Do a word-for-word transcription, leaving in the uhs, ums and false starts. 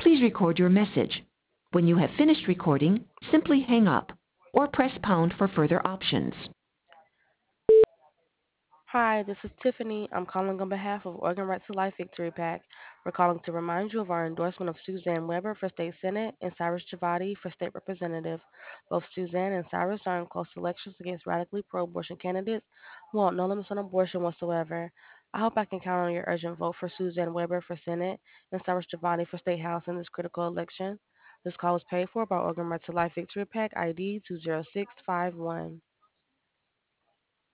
please record your message. When you have finished recording, simply hang up or press pound for further options. Hi, this is Tiffany. I'm calling on behalf of Organ Right to Life Victory PAC. We're calling to remind you of our endorsement of Suzanne Weber for State Senate and Cyrus Javadi for State Representative. Both Suzanne and Cyrus are in close elections against radically pro-abortion candidates who want no limits on abortion whatsoever. I hope I can count on your urgent vote for Suzanne Weber for Senate and Cyrus Javadi for State House in this critical election. This call is paid for by Organ Right to Life Victory PAC I D two zero six five one.